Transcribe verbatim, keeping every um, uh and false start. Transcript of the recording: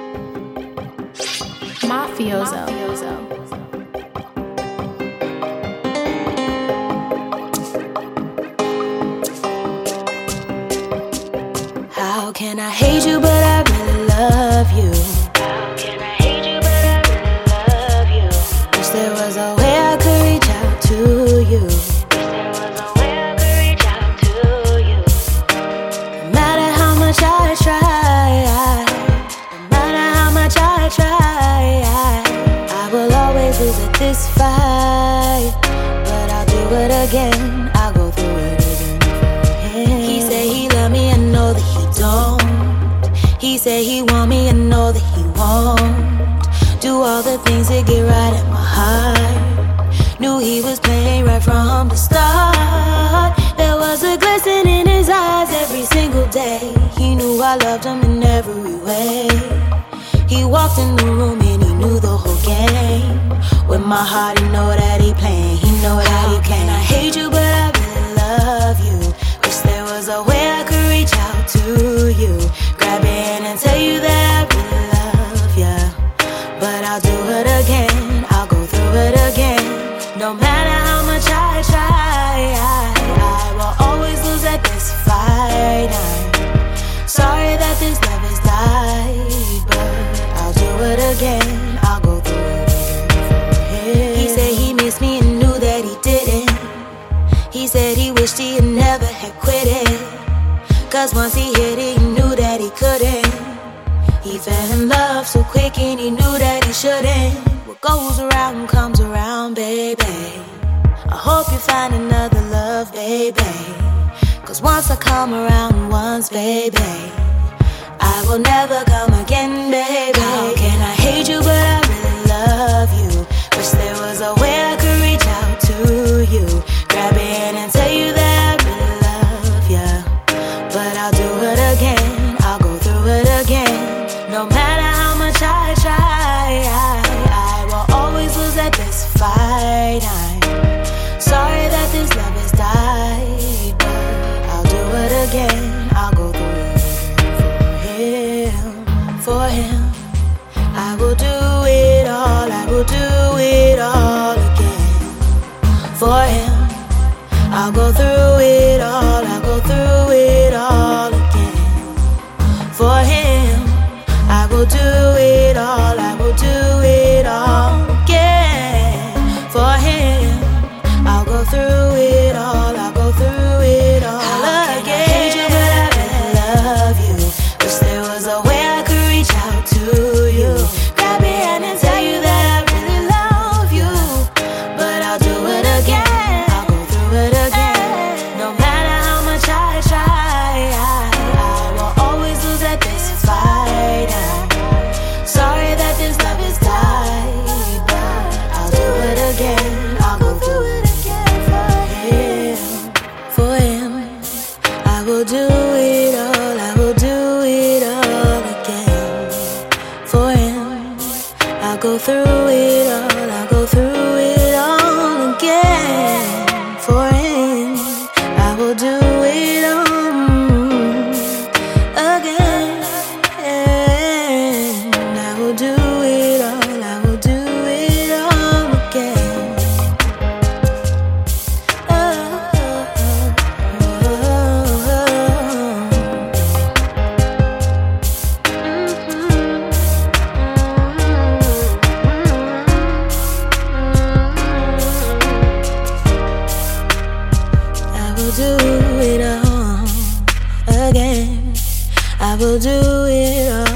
Mafioso. How can I hate you but I really love you? How can I hate you but I really love you? Wish there was a way I could reach out to you. Wish there was a way I could reach out to you. No matter how much I try, no matter how much I try, I will always lose at this fight. But I'll do it again, I'll go through it again for him. He said he loved me, I know that he don't. He said he want me, I know that he won't. Do all the things that get right at my heart. Knew he was playing right from the start. There was a glisten in his eyes every single day. He knew I loved him in every way. He walked in the room and he knew the whole game. With my heart, he know that he playing. He know that he can. I hate you, but I really love you. Wish there was a way I could reach out to you. Grab your hand and tell you that I really love ya. But I'll do it again, I'll go through it again. No matter how much I try, I, I will always lose at this fight. I'm sorry that this love has died, but I'll do it again, I'll go through it again for him. He said he missed me and knew that he didn't. He said he wished he had never had quit it. Cause once he hit it, he knew that he couldn't. He fell in love so quick and he knew that he shouldn't. What goes around comes around, baby. I hope you find another love, baby. Cause once I come around once, baby, I will never come again, baby. How can I hate you but I really love you? Wish there was a way I could reach out to you. Grab your hand and tell you that I really love ya. But I'll do it again, I'll go through it again. No matter how much I try, I, I will always lose at this fight. I'm sorry that this love has died, but I'll do it again, I'll go through it again for him. For him, I will do it all, I will do it all again. For him, I'll go through it all, I'll go through it all again. For him, I will do it all, I will do it all again. For him, I'll go through it all, I'll go through it all How again. Can I hate you but I really love you? Wish there was a way I could reach out to you. Grab your hand and tell you that I really love you. But I'll do it again, I'll go through it again. No matter how much I try, I, I will always lose at this fight. I'm sorry that this love has died, but I'll do it again, I'll go through it again for him. For him, I will do it all, I will do it all again. For him, I'll go through it all, I'll go through it all again. For him, I will do it all again. I will do it all, I will do it all again. Oh, oh, oh, oh. I will do it all again. I will do it all